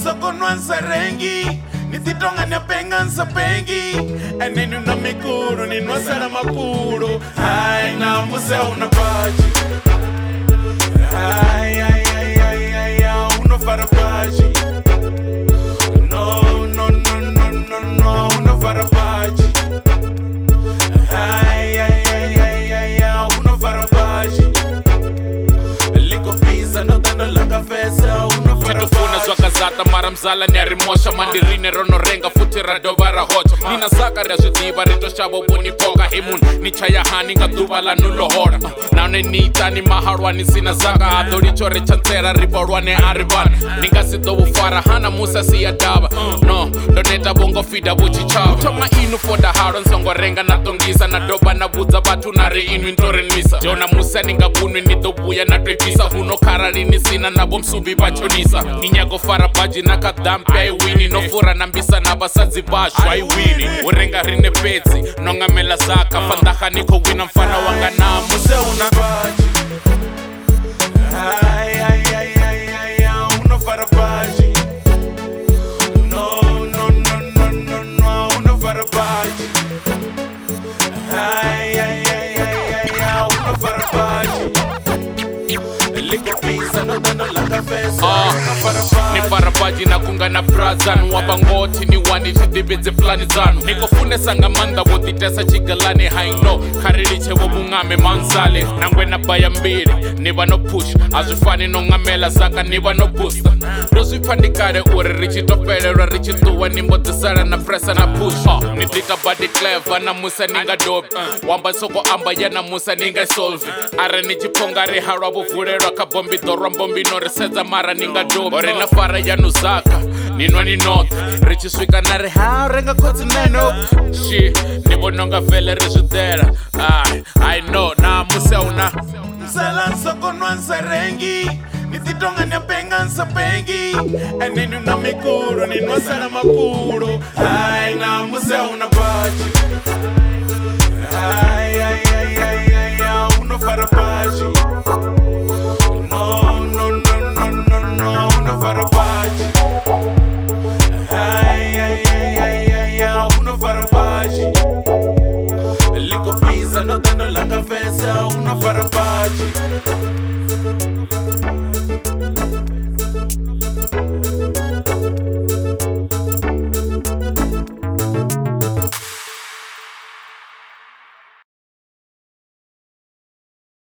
soko nwansa rengi nititonga nyapenga nsapengi eneni una mikuru ninwasara makuru hai na muse una paji hai ai ai ai ai uno fara paji no no no no no no uno fara paji hai ai ai ai ai uno fara paji liko pizza no dando la kafesa uno fara Kitufuna zwaka zata mara mzala ni arimosha mandirine rono renga futi radovara hocha Nina zakari azudiva rito shabo buni poka himun ni chaya hani nga dubala nulo hora Naone nita ni maharwa ni sina zaka Adori chore chantera riborwa ne ariban Ninga sido ufara hana musa siya daba No, doneta bongo fida buchi chaba Choma inu foda haron songo renga na tongisa Na doba na buza batu nari inu intoren misa Jona musa ninga bunu ni dobuya na trepisa Huno karari ni sina na bomsubi bachonisa Ninyago fara baji na kadampe ai wini No fura na mbisa na basazi bashu ai wini Urenga rine pezi, nonga mela zaka Fandaha niko wina mfana wanga na muse una baji ai ai ai ai ai uno fara baji no no no no no no uno fara baji ai ai ai ai uno fara baji liko pizza no dando la kafesa ni farabaji na kunga na brazan Wabangoti ni wani chidibidze flani zanu Niko fune sanga manda wotitesa chigalani haino Karili chewo mungame manzale Nangwe na baya mbili niba no push Azufani no ngamela zaka niba no booster Rosu ipandikare ure richi topelera richi tuwa Nimbo tisara na pressa na push Nitika body clever na musa ninga dope Wamba soko amba ya na musa ninga solve Are nichiponga reharabu furera kabombi dorambombi no reseza mara ninga dope Ore na fara ya nuzaka Ninwa ni note Richi swika na reha renga koti neno Shi Nibo nonga vele rizudera I know na muse una Mzala soko nwansa rengi nititonga nyapenga nsapengi eneni una mikuru ninwasara makuru hai na muse una baji hai ai ai ai ai uno fara baji no no no no no no uno fara baji ai ai ai ai uno fara baji liko pizza no dando la kafesa uno fara baji